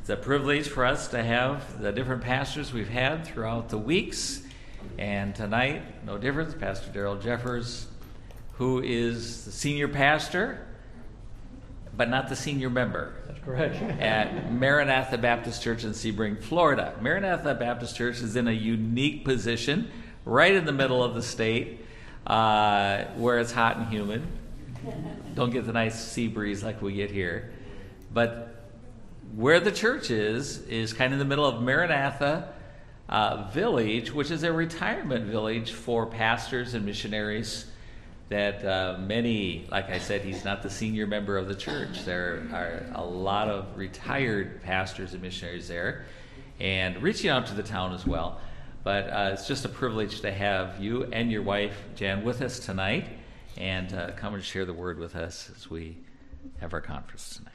It's a privilege for us to have the different pastors we've had throughout the weeks. And tonight, no difference, Pastor Darrell Jeffers, who is the senior pastor, but not the senior member. That's correct. At Maranatha Baptist Church in Sebring, Florida. Maranatha Baptist Church is in a unique position, right in the middle of the state, where it's hot and humid. Don't get the nice sea breeze like we get here. But where the church is kind of in the middle of Maranatha Village, which is a retirement village for pastors and missionaries that many, like I said, he's not the senior member of the church. There are a lot of retired pastors and missionaries there and reaching out to the town as well. But it's just a privilege to have you and your wife, Jan, with us tonight and come and share the word with us as we have our conference tonight.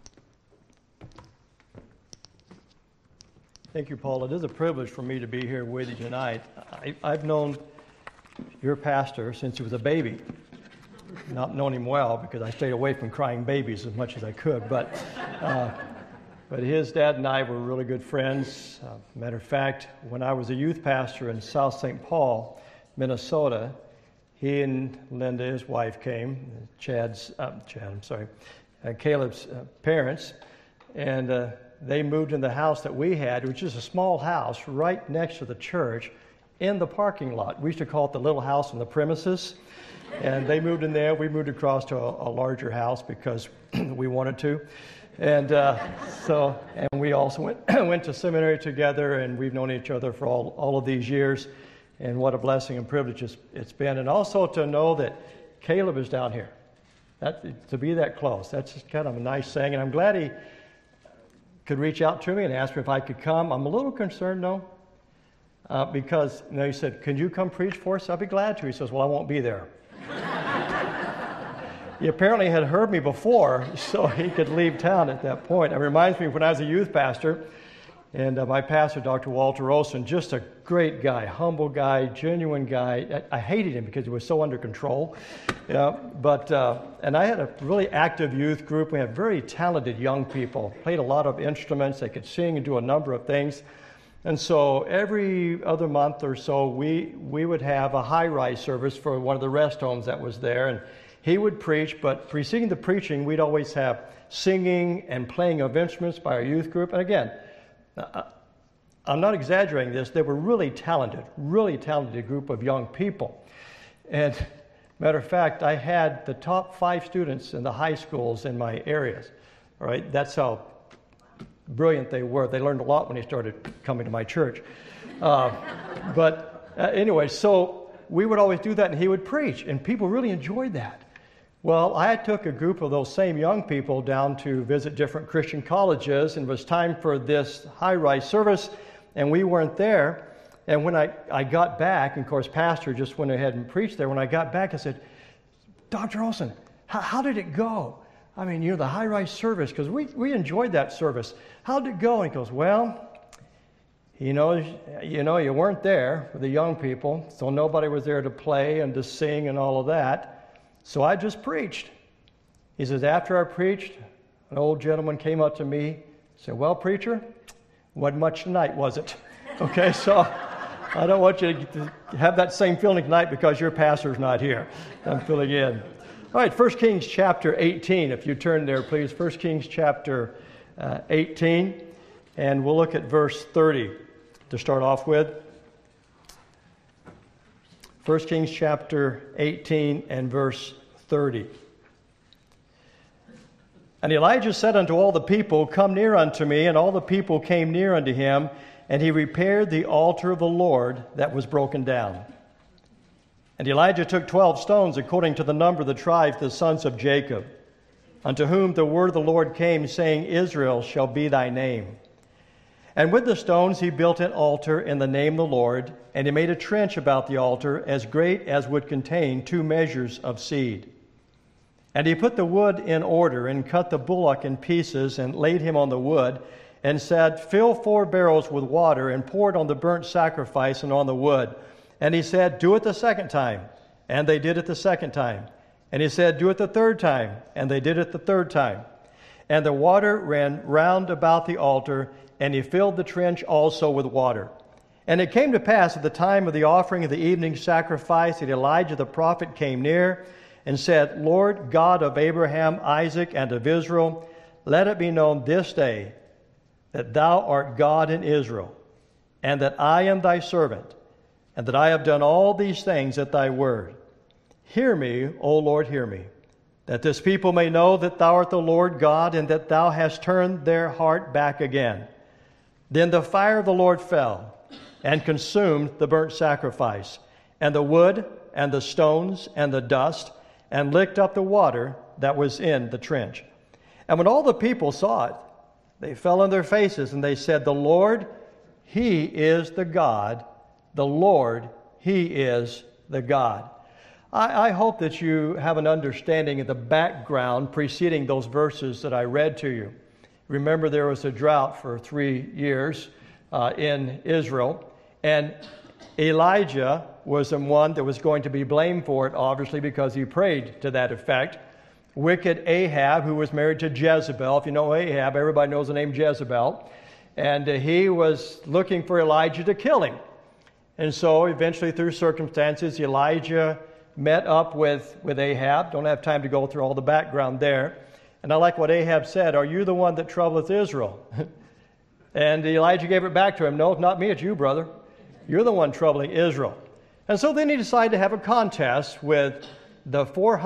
Thank you, Paul. It is a privilege for me to be here with you tonight. I've known your pastor since he was a baby. Not known him well because I stayed away from crying babies as much as I could. But his dad and I were really good friends. Matter of fact, when I was a youth pastor in South St. Paul, Minnesota, he and Linda, his wife, came. Caleb's parents, and they moved in the house that we had, which is a small house right next to the church in the parking lot. We used to call it the little house on the premises. And they moved in there. We moved across to a larger house because we wanted to. And and we also went to seminary together, and we've known each other for all of these years. And what a blessing and privilege it's been. And also to know that Caleb is down here. To be that close, that's just kind of a nice thing. And I'm glad he could reach out to me and ask me if I could come. I'm a little concerned, though, because he said, "Can you come preach for us?" I'll be glad to. He says, "Well, I won't be there." He apparently had heard me before, so he could leave town at that point. It reminds me of when I was a youth pastor, and my pastor, Dr. Walter Olson, just a great guy, humble guy, genuine guy. I hated him because he was so under control. And I had a really active youth group. We had very talented young people, played a lot of instruments. They could sing and do a number of things. And so every other month or so, we would have a high-rise service for one of the rest homes that was there. And he would preach, but preceding the preaching, we'd always have singing and playing of instruments by our youth group. And again, I'm not exaggerating this. They were really talented group of young people. And matter of fact, I had the top 5 students in the high schools in my areas. All right, that's how brilliant they were. They learned a lot when they started coming to my church. Anyway, so we would always do that, and he would preach, and people really enjoyed that. Well, I took a group of those same young people down to visit different Christian colleges, and it was time for this high-rise service, and we weren't there. And when I got back, and of course, Pastor just went ahead and preached there. When I got back, I said, "Dr. Olson, how did it go? I mean, the high-rise service, because we enjoyed that service. How did it go?" And he goes, "Well, you weren't there with the young people, so nobody was there to play and to sing and all of that. So I just preached." He says, "After I preached, an old gentleman came up to me and said, 'Well, preacher, wasn't much tonight, was it?'" Okay, so I don't want you to have that same feeling tonight because your pastor's not here. I'm filling in. All right, 1 Kings chapter 18, if you turn there, please. 1 Kings chapter 18, and we'll look at verse 30 to start off with. 1 Kings chapter 18 and verse 30. "And Elijah said unto all the people, Come near unto me. And all the people came near unto him, and he repaired the altar of the Lord that was broken down. And Elijah took 12 stones according to the number of the tribes of the sons of Jacob, unto whom the word of the Lord came, saying, Israel shall be thy name. And with the stones he built an altar in the name of the Lord, and he made a trench about the altar as great as would contain 2 measures of seed. And he put the wood in order, and cut the bullock in pieces, and laid him on the wood, and said, Fill 4 barrels with water, and pour it on the burnt sacrifice and on the wood. And he said, Do it the second time. And they did it the second time. And he said, Do it the third time. And they did it the third time. And the water ran round about the altar, and he filled the trench also with water. And it came to pass at the time of the offering of the evening sacrifice that Elijah the prophet came near and said, Lord God of Abraham, Isaac, and of Israel, let it be known this day that thou art God in Israel, and that I am thy servant, and that I have done all these things at thy word. Hear me, O Lord, hear me, that this people may know that thou art the Lord God, and that thou hast turned their heart back again. Then the fire of the Lord fell and consumed the burnt sacrifice, and the wood, and the stones, and the dust, and licked up the water that was in the trench. And when all the people saw it, they fell on their faces, and they said, The Lord, He is the God. The Lord, He is the God. I hope that you have an understanding of the background preceding those verses that I read to you. Remember, there was a drought for 3 years in Israel, and Elijah was the one that was going to be blamed for it, obviously, because he prayed to that effect. Wicked Ahab, who was married to Jezebel. If you know Ahab, everybody knows the name Jezebel. And he was looking for Elijah to kill him. And so eventually, through circumstances, Elijah met up with Ahab. Don't have time to go through all the background there. And I like what Ahab said, Are you the one that troubleth Israel? And Elijah gave it back to him, No, not me, it's you, brother. You're the one troubling Israel. And so then he decided to have a contest with the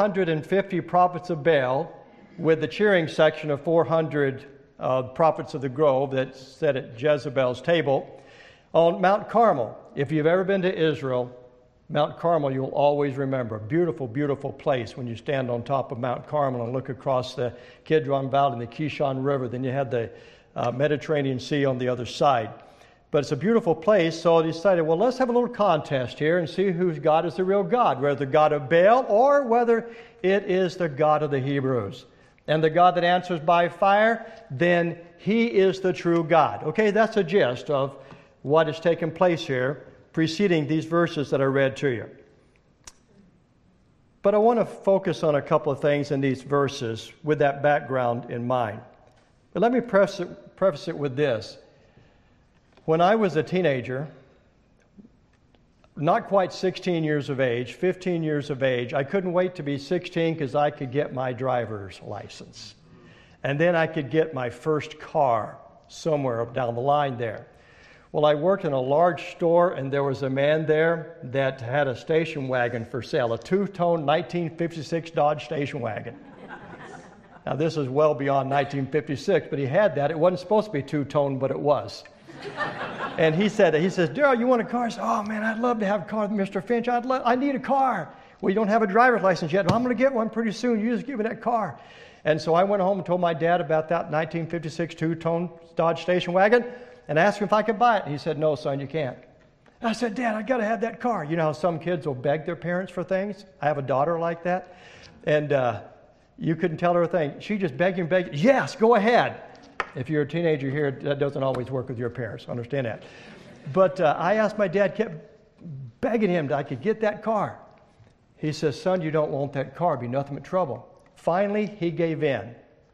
450 prophets of Baal with the cheering section of 400 prophets of the grove that sat at Jezebel's table on Mount Carmel. If you've ever been to Israel, Mount Carmel, you'll always remember. A beautiful, beautiful place when you stand on top of Mount Carmel and look across the Kidron Valley and the Kishon River. Then you have the Mediterranean Sea on the other side. But it's a beautiful place, so they decided, well, let's have a little contest here and see whose God is the real God, whether the God of Baal or whether it is the God of the Hebrews. And the God that answers by fire, then He is the true God. Okay, that's a gist of what has taken place here preceding these verses that I read to you. But I want to focus on a couple of things in these verses with that background in mind. But let me preface it with this. When I was a teenager, not quite 16 years of age, 15 years of age, I couldn't wait to be 16 because I could get my driver's license. And then I could get my first car somewhere down the line there. Well, I worked in a large store, and there was a man there that had a station wagon for sale, a two-tone 1956 Dodge station wagon. Now, this is well beyond 1956, but he had that. It wasn't supposed to be two-tone, but it was. And he says, Daryl, you want a car? I said, oh, man, I'd love to have a car, Mr. Finch. I need a car. Well, you don't have a driver's license yet. Well, I'm going to get one pretty soon. You just give me that car. And so I went home and told my dad about that 1956 two-tone Dodge station wagon and asked him if I could buy it. And he said, no, son, you can't. And I said, Dad, I got to have that car. You know how some kids will beg their parents for things? I have a daughter like that. And you couldn't tell her a thing. She just begged him, yes, go ahead. If you're a teenager here, that doesn't always work with your parents. Understand that. But I asked my dad, kept begging him that I could get that car. He says, son, you don't want that car. It'd be nothing but trouble. Finally, he gave in.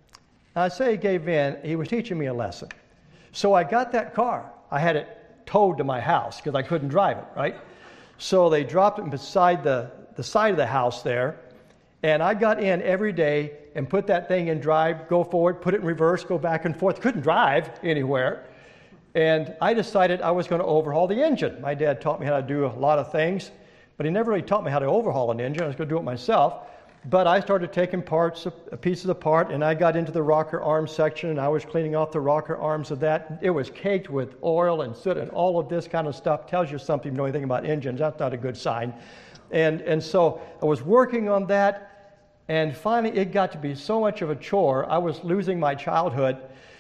I say he gave in. He was teaching me a lesson. So I got that car. I had it towed to my house because I couldn't drive it, right? So they dropped it beside the side of the house there. And I got in every day and put that thing in drive, go forward, put it in reverse, go back and forth. Couldn't drive anywhere. And I decided I was going to overhaul the engine. My dad taught me how to do a lot of things, but he never really taught me how to overhaul an engine. I was going to do it myself. But I started taking pieces apart, and I got into the rocker arms section, and I was cleaning off the rocker arms of that. It was caked with oil and soot and all of this kind of stuff. Tells you something, you know anything about engines. That's not a good sign. And so I was working on that, and finally it got to be so much of a chore. I was losing my childhood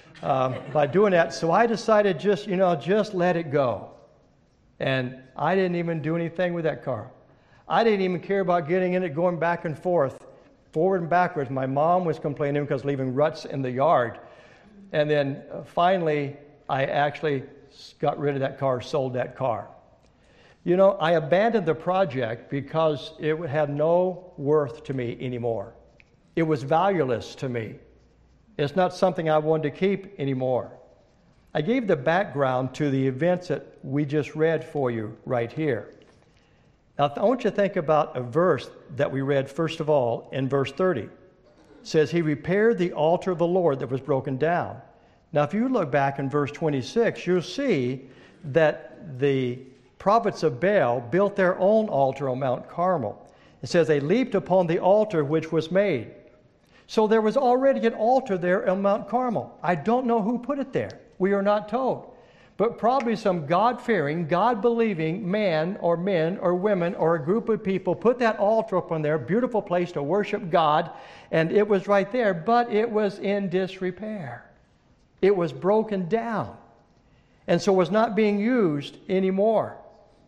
by doing that. So I decided just let it go. And I didn't even do anything with that car. I didn't even care about getting in it, going back and forth, forward and backwards. My mom was complaining because leaving ruts in the yard. And then finally, I actually got rid of that car, sold that car. You know, I abandoned the project because it had no worth to me anymore. It was valueless to me. It's not something I wanted to keep anymore. I gave the background to the events that we just read for you right here. Now, I want you to think about a verse that we read, first of all, in verse 30. It says, he repaired the altar of the Lord that was broken down. Now, if you look back in verse 26, you'll see that the prophets of Baal built their own altar on Mount Carmel. It says, they leaped upon the altar which was made. So there was already an altar there on Mount Carmel. I don't know who put it there. We are not told. But probably some God-fearing, God-believing man or men or women or a group of people put that altar up on there, beautiful place to worship God, and it was right there, but it was in disrepair. It was broken down, and so was not being used anymore.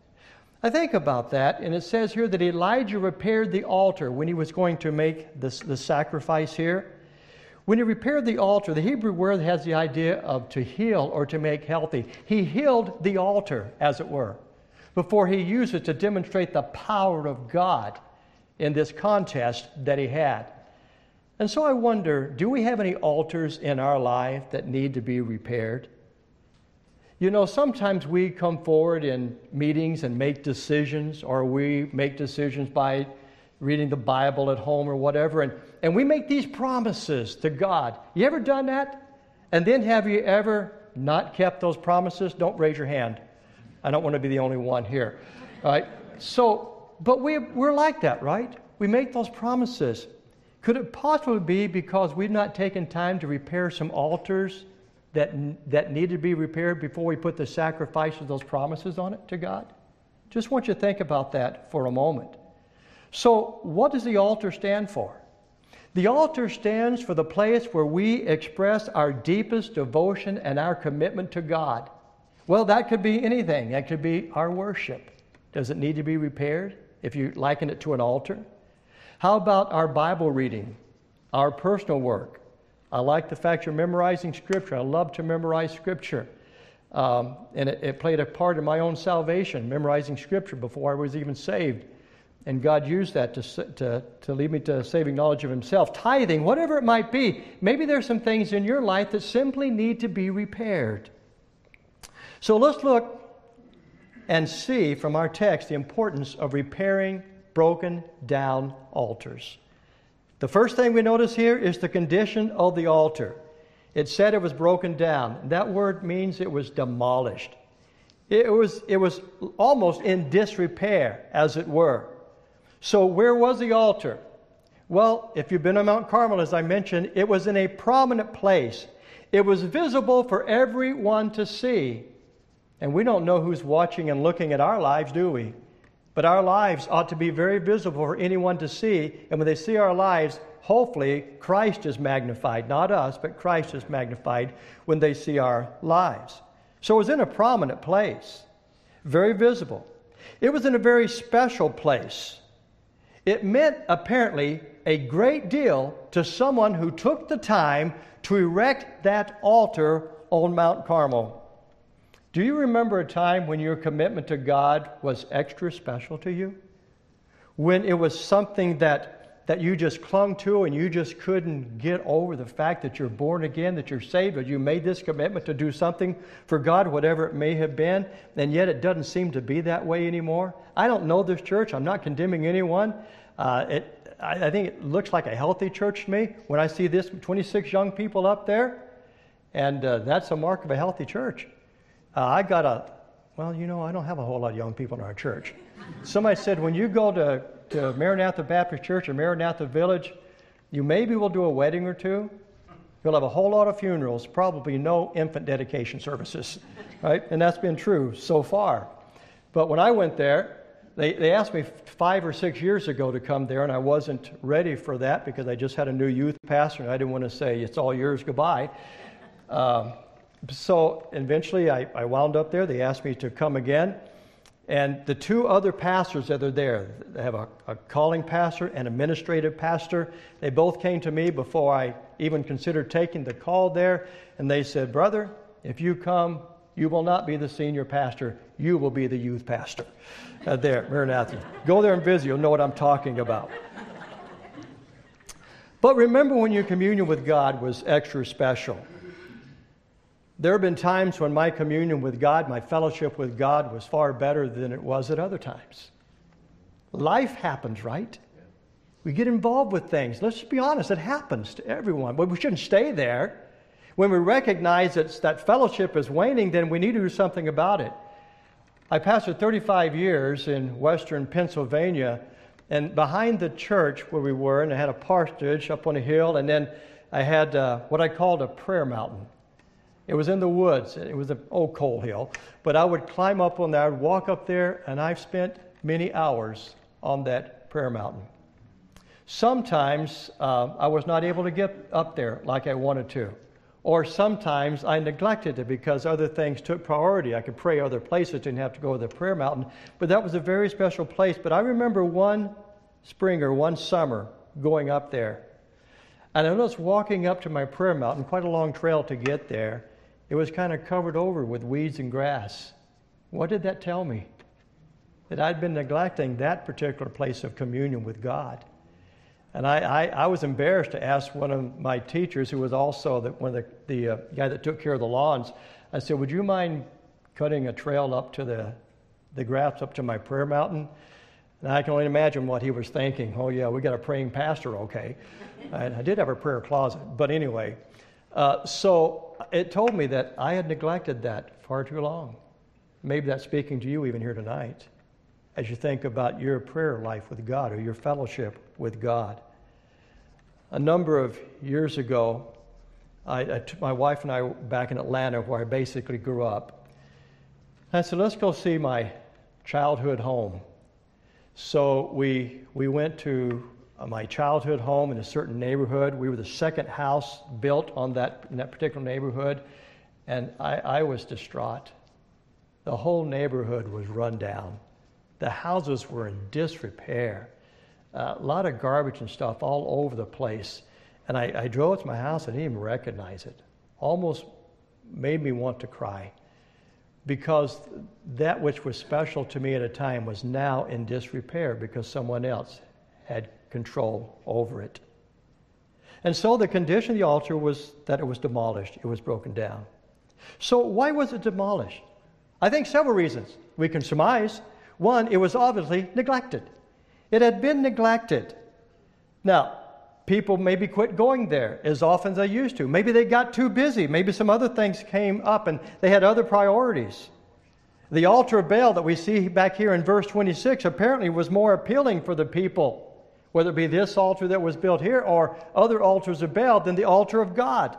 I think about that, and it says here that Elijah repaired the altar when he was going to make the sacrifice here. When he repaired the altar, the Hebrew word has the idea of to heal or to make healthy. He healed the altar, as it were, before he used it to demonstrate the power of God in this contest that he had. And so I wonder, do we have any altars in our life that need to be repaired? You know, sometimes we come forward in meetings and make decisions, or we make decisions by reading the Bible at home or whatever, and we make these promises to God. You ever done that? And then have you ever not kept those promises? Don't raise your hand. I don't want to be the only one here. All right? So, but we're like that, right? We make those promises. Could it possibly be because we've not taken time to repair some altars that needed to be repaired before we put the sacrifice of those promises on it to God? Just want you to think about that for a moment. So, what does the altar stand for? The altar stands for the place where we express our deepest devotion and our commitment to God. Well, that could be anything. That could be our worship. Does it need to be repaired if you liken it to an altar? How about our Bible reading, our personal work? I like the fact you're memorizing Scripture. I love to memorize Scripture. And it played a part in my own salvation, memorizing Scripture before I was even saved. And God used that to lead me to saving knowledge of Himself. Tithing, whatever it might be. Maybe there's some things in your life that simply need to be repaired. So let's look and see from our text the importance of repairing broken down altars. The first thing we notice here is the condition of the altar. It said it was broken down. That word means it was demolished. It was almost in disrepair, as it were. So where was the altar? Well, if you've been on Mount Carmel, as I mentioned, it was in a prominent place. It was visible for everyone to see. And we don't know who's watching and looking at our lives, do we? But our lives ought to be very visible for anyone to see. And when they see our lives, hopefully Christ is magnified. Not us, but Christ is magnified when they see our lives. So it was in a prominent place, very visible. It was in a very special place. It meant, apparently, a great deal to someone who took the time to erect that altar on Mount Carmel. Do you remember a time when your commitment to God was extra special to you? When it was something that you just clung to and you just couldn't get over the fact that you're born again, that you're saved, that you made this commitment to do something for God, whatever it may have been, and yet it doesn't seem to be that way anymore? I don't know this church. I'm not condemning anyone. I think it looks like a healthy church to me when I see this 26 young people up there, and that's a mark of a healthy church. I don't have a whole lot of young people in our church. Somebody said, when you go to Maranatha Baptist Church or Maranatha Village, you maybe will do a wedding or two. You'll have a whole lot of funerals, probably no infant dedication services, right? And that's been true so far. But when I went there, they asked me 5 or 6 years ago to come there, and I wasn't ready for that because I just had a new youth pastor, and I didn't want to say, it's all yours, goodbye. So eventually I wound up there. They asked me to come again. And the two other pastors that are there, they have a calling pastor and administrative pastor. They both came to me before I even considered taking the call there. And they said, brother, if you come, you will not be the senior pastor. You will be the youth pastor there at Maranatha. Go there and visit. You'll know what I'm talking about. But remember when your communion with God was extra special. There have been times when my communion with God, my fellowship with God, was far better than it was at other times. Life happens, right? We get involved with things. Let's just be honest, it happens to everyone. But we shouldn't stay there. When we recognize that fellowship is waning, then we need to do something about it. I pastored 35 years in western Pennsylvania, and behind the church where we were, and I had a parsonage up on a hill, and then I had what I called a prayer mountain. It was in the woods. It was an old coal hill. But I would climb up on there, I would walk up there, and I've spent many hours on that prayer mountain. Sometimes I was not able to get up there like I wanted to. Or sometimes I neglected it because other things took priority. I could pray other places, didn't have to go to the prayer mountain. But that was a very special place. But I remember one spring or one summer going up there. And I was walking up to my prayer mountain, quite a long trail to get there. It was kind of covered over with weeds and grass. What did that tell me? That I'd been neglecting that particular place of communion with God. And I was embarrassed to ask one of my teachers, who was also one of the guy that took care of the lawns. I said, would you mind cutting a trail up to the grass up to my prayer mountain? And I can only imagine what he was thinking. Oh, yeah, we got a praying pastor, okay. I did have a prayer closet. But anyway, so it told me that I had neglected that far too long. Maybe that's speaking to you even here tonight, as you think about your prayer life with God or your fellowship with God. A number of years ago, my wife and I were back in Atlanta, where I basically grew up. I said, let's go see my childhood home. So we went to my childhood home in a certain neighborhood. We were the second house built in that particular neighborhood, and I was distraught. The whole neighborhood was run down. The houses were in disrepair. A lot of garbage and stuff all over the place. And I drove to my house and I didn't even recognize it. Almost made me want to cry. Because that which was special to me at a time was now in disrepair because someone else had control over it. And so the condition of the altar was that it was demolished. It was broken down. So why was it demolished? I think several reasons. We can surmise. One, it was obviously neglected. It had been neglected. Now, people maybe quit going there as often as they used to. Maybe they got too busy. Maybe some other things came up and they had other priorities. The altar of Baal that we see back here in verse 26 apparently was more appealing for the people, whether it be this altar that was built here or other altars of Baal, than the altar of God.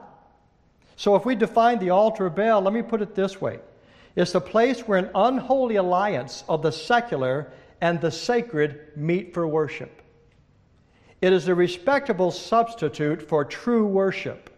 So if we define the altar of Baal, let me put it this way. It's the place where an unholy alliance of the secular and the sacred meet for worship. It is a respectable substitute for true worship.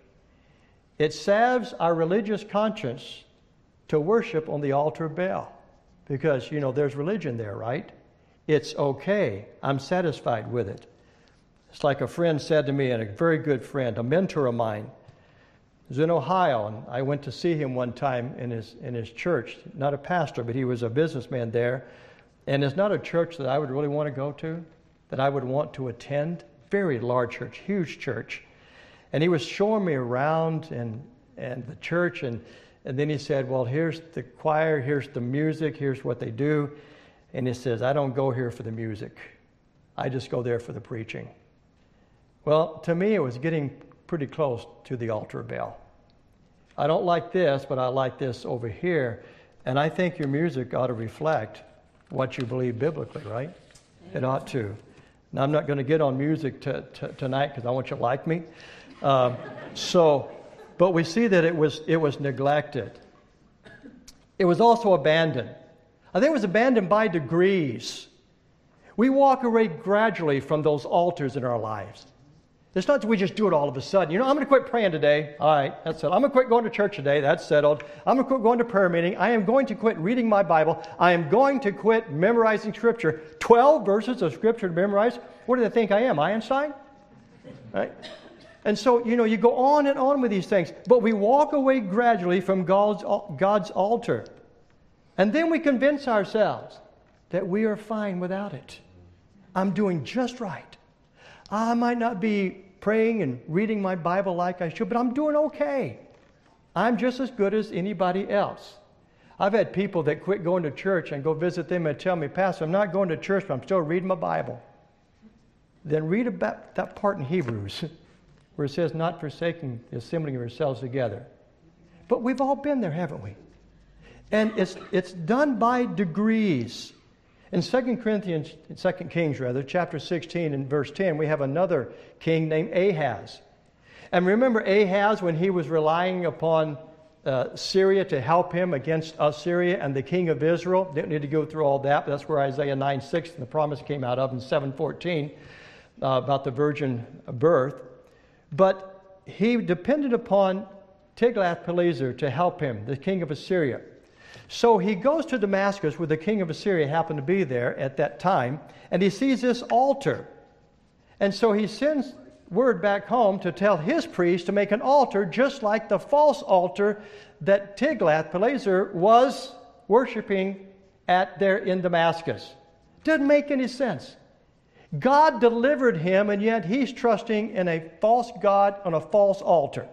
It salves our religious conscience to worship on the altar of Baal. Because, there's religion there, right? It's okay. I'm satisfied with it. It's like a friend said to me, and a very good friend, a mentor of mine, was in Ohio, and I went to see him one time in his church. Not a pastor, but he was a businessman there. And it's not a church that I would really want to go to, that I would want to attend. Very large church, huge church. And he was showing me around and the church, and then he said, well, here's the choir, here's the music, here's what they do. And he says, I don't go here for the music. I just go there for the preaching. Well, to me, it was getting pretty close to the altar of Baal. I don't like this, but I like this over here. And I think your music ought to reflect what you believe biblically, right? It ought to. Now, I'm not going to get on music tonight because I want you to like me. But we see that it was neglected. It was also abandoned. I think it was abandoned by degrees. We walk away gradually from those altars in our lives. It's not that we just do it all of a sudden. I'm going to quit praying today. All right, that's settled. I'm going to quit going to church today. That's settled. I'm going to quit going to prayer meeting. I am going to quit reading my Bible. I am going to quit memorizing Scripture. 12 verses of Scripture to memorize. What do they think I am, Einstein? Right? And so, you go on and on with these things. But we walk away gradually from God's altar. And then we convince ourselves that we are fine without it. I'm doing just right. I might not be praying and reading my Bible like I should, but I'm doing okay. I'm just as good as anybody else. I've had people that quit going to church and go visit them and tell me, Pastor, I'm not going to church, but I'm still reading my Bible. Then read about that part in Hebrews where it says, not forsaking the assembling of yourselves together. But we've all been there, haven't we? And it's done by degrees. In 2 Kings, chapter 16 and verse 10, we have another king named Ahaz. And remember Ahaz when he was relying upon Syria to help him against Assyria and the king of Israel? Didn't need to go through all that, but that's where Isaiah 9:6 and the promise came out of in 7:14 about the virgin birth. But he depended upon Tiglath-Pileser to help him, the king of Assyria. So he goes to Damascus, where the king of Assyria happened to be there at that time, and he sees this altar. And so he sends word back home to tell his priest to make an altar just like the false altar that Tiglath-Pileser was worshiping at there in Damascus. Doesn't make any sense. God delivered him, and yet he's trusting in a false god on a false altar.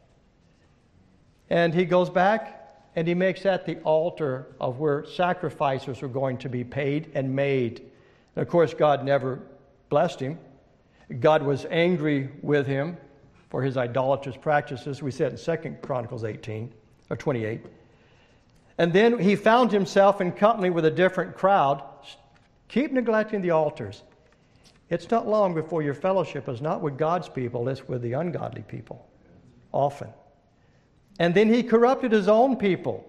And he goes back and he makes that the altar of where sacrifices were going to be paid and made. And of course, God never blessed him. God was angry with him for his idolatrous practices. We said in 2 Chronicles 18 or 28. And then he found himself in company with a different crowd. Keep neglecting the altars. It's not long before your fellowship is not with God's people, it's with the ungodly people. Often. And then he corrupted his own people.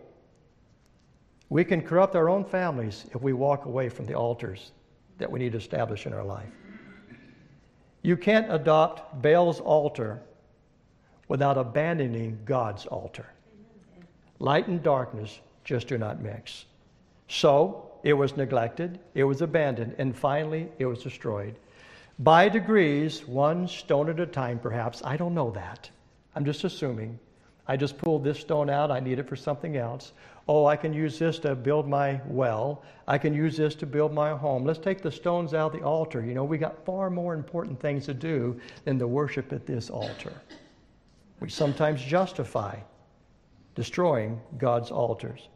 We can corrupt our own families if we walk away from the altars that we need to establish in our life. You can't adopt Baal's altar without abandoning God's altar. Light and darkness just do not mix. So it was neglected, it was abandoned, and finally it was destroyed. By degrees, one stone at a time perhaps. I don't know that. I'm just assuming. I just pulled this stone out. I need it for something else. Oh, I can use this to build my well. I can use this to build my home. Let's take the stones out of the altar. You know, we got far more important things to do than to worship at this altar. We sometimes justify destroying God's altars.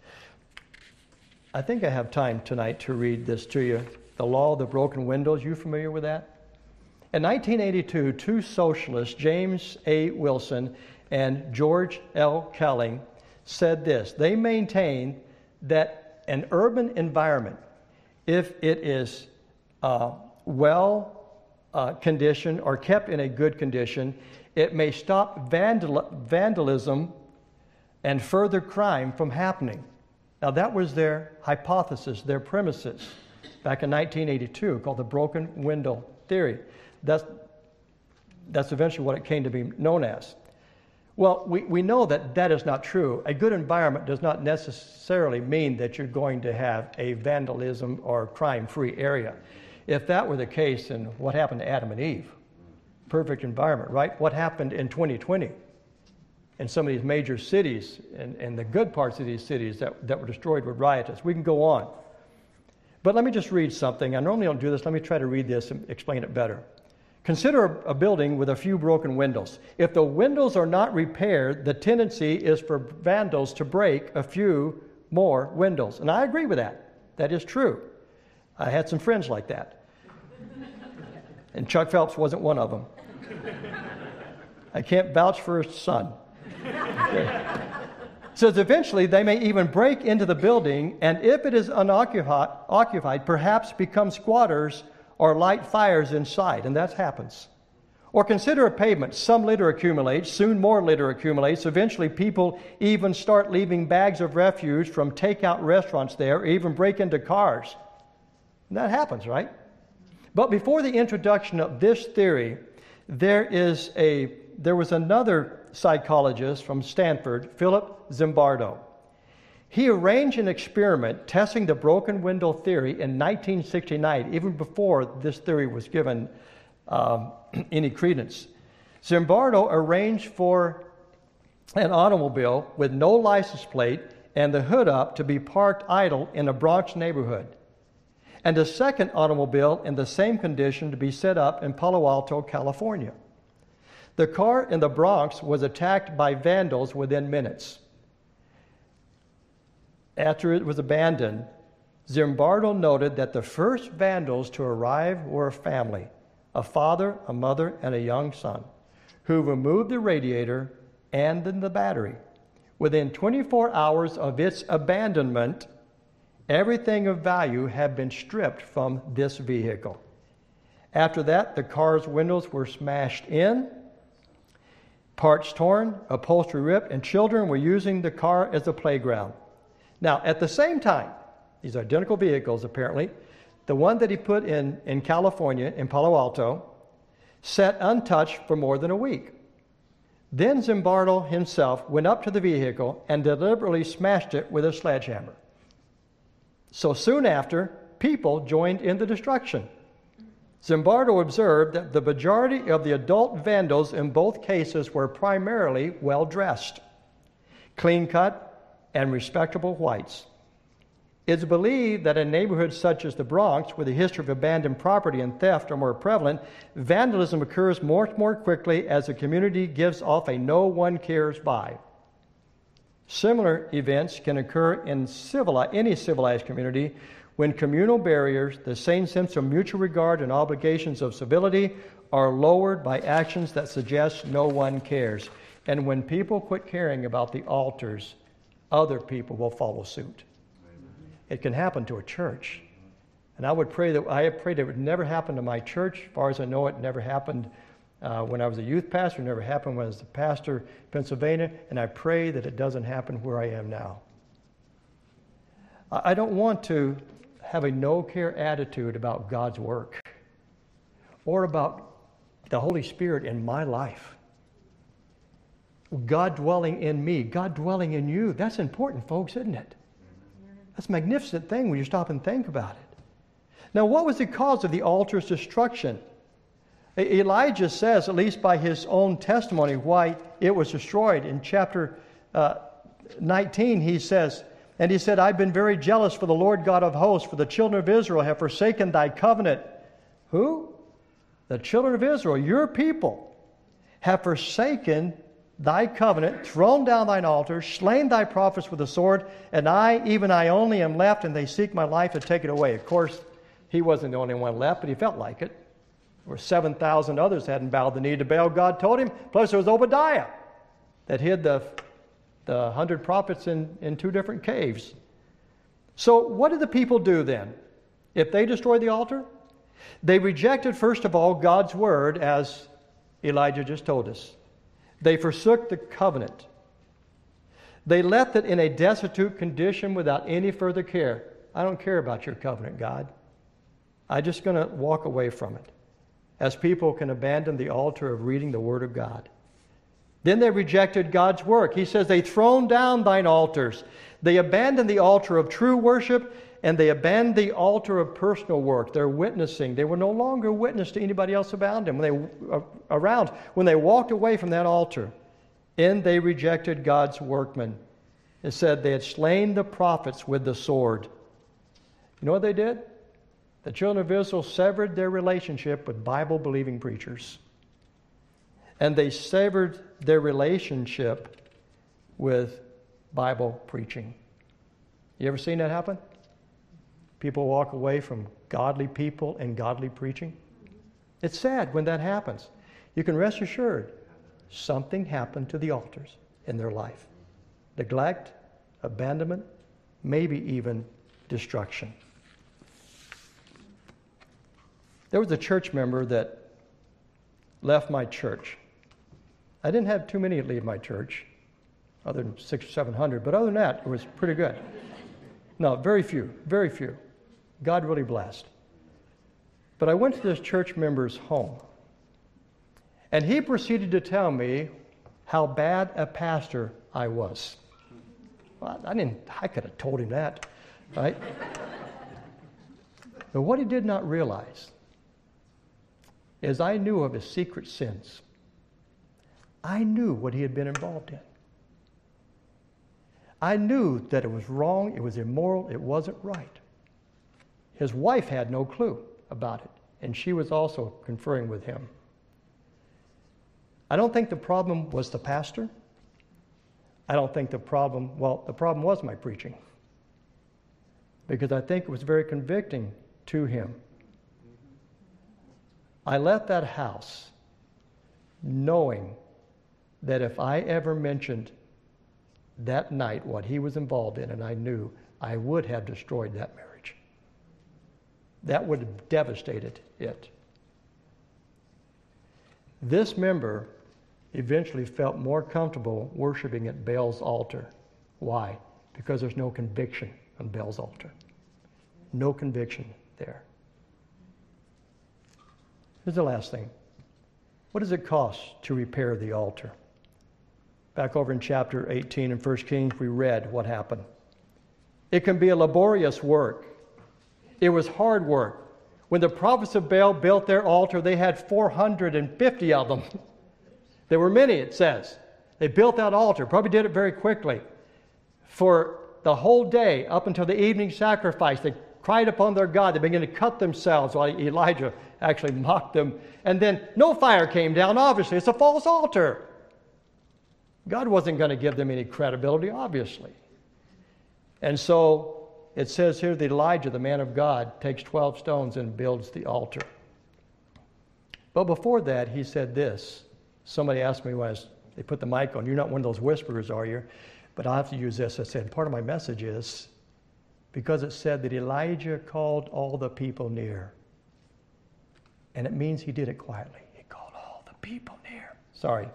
I think I have time tonight to read this to you. The Law of the Broken Windows. You familiar with that? In 1982, two socialists, James A. Wilson and George L. Kelly, said this. They maintain that an urban environment, if it is conditioned or kept in a good condition, it may stop vandalism and further crime from happening. Now that was their hypothesis, their premises, back in 1982, called the broken window theory. That's eventually what it came to be known as. Well, we know that that is not true. A good environment does not necessarily mean that you're going to have a vandalism or crime-free area. If that were the case, then what happened to Adam and Eve? Perfect environment, right? What happened in 2020 in some of these major cities and the good parts of these cities that were destroyed with riotous? We can go on. But let me just read something. I normally don't do this. Let me try to read this and explain it better. Consider a building with a few broken windows. If the windows are not repaired, the tendency is for vandals to break a few more windows. And I agree with that. That is true. I had some friends like that. And Chuck Phelps wasn't one of them. I can't vouch for his son. Okay. Says eventually they may even break into the building, and if it is unoccupied, perhaps become squatters or light fires inside, and that happens. Or consider a pavement. Some litter accumulates, soon more litter accumulates. Eventually people even start leaving bags of refuse from takeout restaurants there, or even break into cars. And that happens, right? But before the introduction of this theory, there was another psychologist from Stanford, Philip Zimbardo. He arranged an experiment testing the broken window theory in 1969, even before this theory was given any credence. Zimbardo arranged for an automobile with no license plate and the hood up to be parked idle in a Bronx neighborhood, and a second automobile in the same condition to be set up in Palo Alto, California. The car in the Bronx was attacked by vandals within minutes. After it was abandoned, Zimbardo noted that the first vandals to arrive were a family, a father, a mother, and a young son, who removed the radiator and then the battery. Within 24 hours of its abandonment, everything of value had been stripped from this vehicle. After that, the car's windows were smashed in, parts torn, upholstery ripped, and children were using the car as a playground. Now, at the same time, these identical vehicles apparently, the one that he put in California, in Palo Alto, sat untouched for more than a week. Then Zimbardo himself went up to the vehicle and deliberately smashed it with a sledgehammer. So soon after, people joined in the destruction. Zimbardo observed that the majority of the adult vandals in both cases were primarily well-dressed, clean-cut, and respectable whites. It's believed that in neighborhoods such as the Bronx, where the history of abandoned property and theft are more prevalent, vandalism occurs more quickly as the community gives off a no one cares vibe. Similar events can occur in any civilized community when communal barriers, the same sense of mutual regard and obligations of civility, are lowered by actions that suggest no one cares. And when people quit caring about the altars, other people will follow suit. It can happen to a church. And I prayed it would never happen to my church. As far as I know, it never happened when I was a youth pastor. It never happened when I was the pastor in Pennsylvania. And I pray that it doesn't happen where I am now. I don't want to have a no-care attitude about God's work or about the Holy Spirit in my life. God dwelling in me, God dwelling in you. That's important, folks, isn't it? That's a magnificent thing when you stop and think about it. Now, what was the cause of the altar's destruction? Elijah says, at least by his own testimony, why it was destroyed. In chapter 19, he says, and he said, I've been very jealous for the Lord God of hosts, for the children of Israel have forsaken thy covenant. Who? The children of Israel, your people, have forsaken thy covenant, thrown down thine altars, slain thy prophets with the sword, and I, even I only, am left, and they seek my life to take it away. Of course, he wasn't the only one left, but he felt like it. There were 7,000 others hadn't bowed the knee to Baal, God told him. Plus there was Obadiah that hid the 100 prophets in 2 different caves. So what did the people do then? If they destroyed the altar? They rejected, first of all, God's word, as Elijah just told us. They forsook the covenant. They left it in a destitute condition without any further care. I don't care about your covenant, God. I'm just going to walk away from it. As people can abandon the altar of reading the Word of God. Then they rejected God's work. He says, they thrown down thine altars. They abandoned the altar of true worship, and they abandoned the altar of personal work. They're witnessing. They were no longer witness to anybody else around them. When they walked away from that altar, and they rejected God's workmen. It said they had slain the prophets with the sword. You know what they did? The children of Israel severed their relationship with Bible-believing preachers. And they severed their relationship with Bible preaching. You ever seen that happen? People walk away from godly people and godly preaching. It's sad when that happens. You can rest assured something happened to the altars in their life. Neglect, abandonment, maybe even destruction. There was a church member that left my church. I didn't have too many leave my church, other than 600 or 700, but other than that, it was pretty good. No, very few, very few. God really blessed. But I went to this church member's home, and he proceeded to tell me how bad a pastor I was. Well, I could have told him that, right? But what he did not realize is I knew of his secret sins. I knew what he had been involved in. I knew that it was wrong, it was immoral, it wasn't right. His wife had no clue about it, and she was also conferring with him. I don't think the problem was the pastor. I don't think the problem was my preaching. Because I think it was very convicting to him. I left that house knowing that if I ever mentioned that night what he was involved in, and I knew, I would have destroyed that marriage. That would have devastated it. This member eventually felt more comfortable worshiping at Baal's altar. Why? Because there's no conviction on Baal's altar. No conviction there. Here's the last thing. What does it cost to repair the altar? Back over in chapter 18 in 1 Kings, we read what happened. It can be a laborious work. It was hard work. When the prophets of Baal built their altar, they had 450 of them. There were many, it says. They built that altar, probably did it very quickly. For the whole day, up until the evening sacrifice, they cried upon their God. They began to cut themselves while Elijah actually mocked them. And then no fire came down, obviously. It's a false altar. God wasn't going to give them any credibility, obviously. And so it says here that Elijah, the man of God, takes 12 stones and builds the altar. But before that, he said this. Somebody asked me when they put the mic on, you're not one of those whisperers, are you? But I have to use this. I said, part of my message is because it said that Elijah called all the people near. And it means he did it quietly. He called all the people near. Sorry.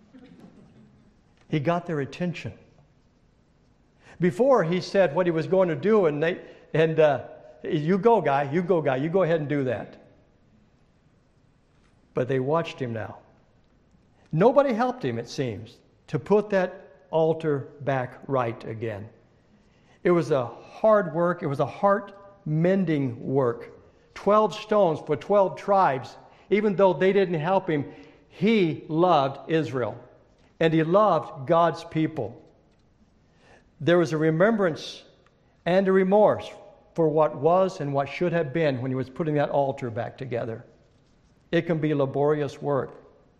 He got their attention. Before he said what he was going to do, and you go, guy, you go ahead and do that. But they watched him now. Nobody helped him, it seems, to put that altar back right again. It was a hard work. It was a heart-mending work. 12 stones for 12 tribes. Even though they didn't help him, he loved Israel. And he loved God's people. There was a remembrance and a remorse for what was and what should have been when he was putting that altar back together. It can be laborious work.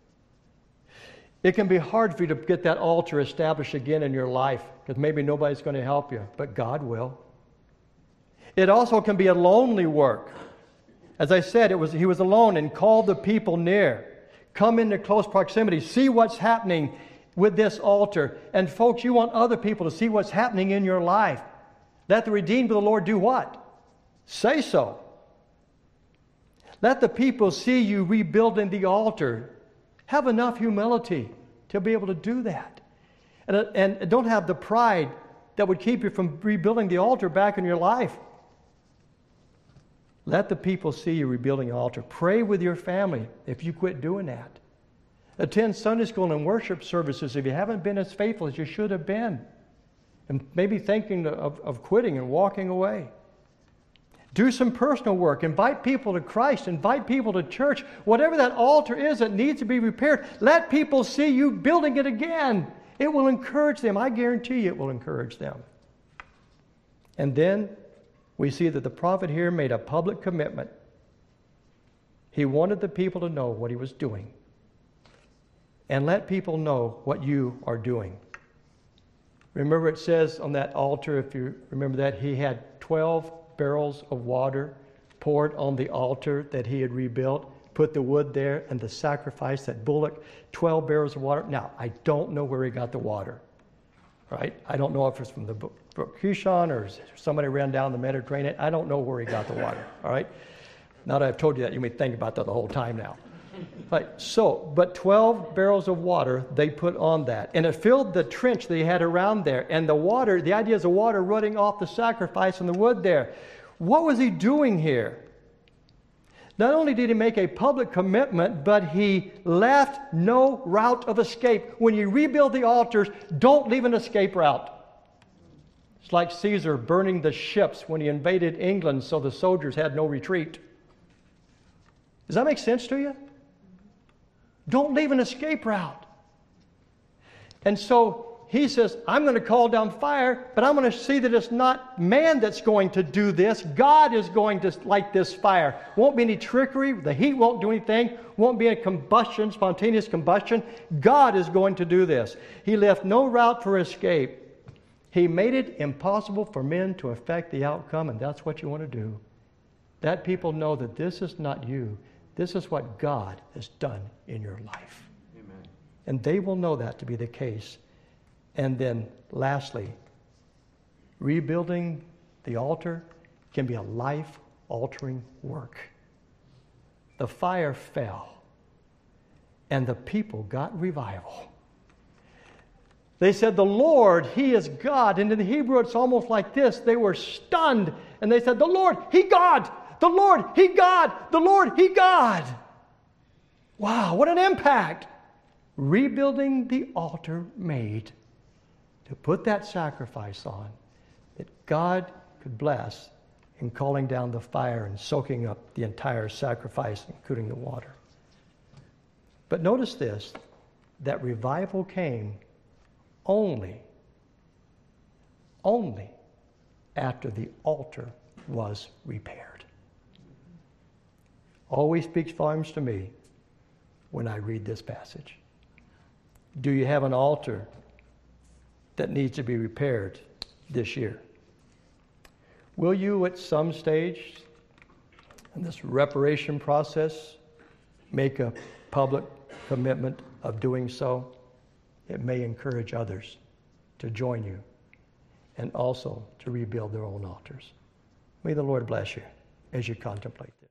It can be hard for you to get that altar established again in your life because maybe nobody's going to help you, but God will. It also can be a lonely work. As I said, he was alone and called the people near. Come into close proximity. See what's happening with this altar. And folks, you want other people to see what's happening in your life. Let the redeemed of the Lord do what? Say so. Let the people see you rebuilding the altar. Have enough humility to be able to do that. And don't have the pride that would keep you from rebuilding the altar back in your life. Let the people see you rebuilding the altar. Pray with your family if you quit doing that. Attend Sunday school and worship services if you haven't been as faithful as you should have been. And maybe thinking of quitting and walking away. Do some personal work. Invite people to Christ. Invite people to church. Whatever that altar is that needs to be repaired, let people see you building it again. It will encourage them. I guarantee you it will encourage them. And then we see that the prophet here made a public commitment. He wanted the people to know what he was doing. And let people know what you are doing. Remember it says on that altar, if you remember that, he had 12 barrels of water poured on the altar that he had rebuilt, put the wood there and the sacrifice, that bullock, 12 barrels of water. Now, I don't know where he got the water, right? I don't know if it's from the Brook Kishon or somebody ran down the Mediterranean. I don't know where he got the water, all right? Now that I've told you that, you may think about that the whole time now. But 12 barrels of water they put on that. And it filled the trench they had around there. And the water, the idea is the water running off the sacrifice and the wood there. What was he doing here? Not only did he make a public commitment, but he left no route of escape. When you rebuild the altars, don't leave an escape route. It's like Caesar burning the ships when he invaded England so the soldiers had no retreat. Does that make sense to you? Don't leave an escape route. And so he says, I'm going to call down fire, but I'm going to see that it's not man that's going to do this. God is going to light this fire. Won't be any trickery. The heat won't do anything. Won't be a combustion, spontaneous combustion. God is going to do this. He left no route for escape. He made it impossible for men to affect the outcome, and that's what you want to do. That people know that this is not you. This is what God has done in your life. Amen. And they will know that to be the case. And then lastly, rebuilding the altar can be a life-altering work. The fire fell, and the people got revival. They said, the Lord, He is God. And in the Hebrew, it's almost like this. They were stunned, and they said, the Lord, He God. The Lord, He God. The Lord, He God. Wow, what an impact. Rebuilding the altar made to put that sacrifice on that God could bless in calling down the fire and soaking up the entire sacrifice, including the water. But notice this, that revival came only after the altar was repaired. Always speaks volumes to me when I read this passage. Do you have an altar that needs to be repaired this year? Will you at some stage in this reparation process make a public commitment of doing so? It may encourage others to join you and also to rebuild their own altars. May the Lord bless you as you contemplate this.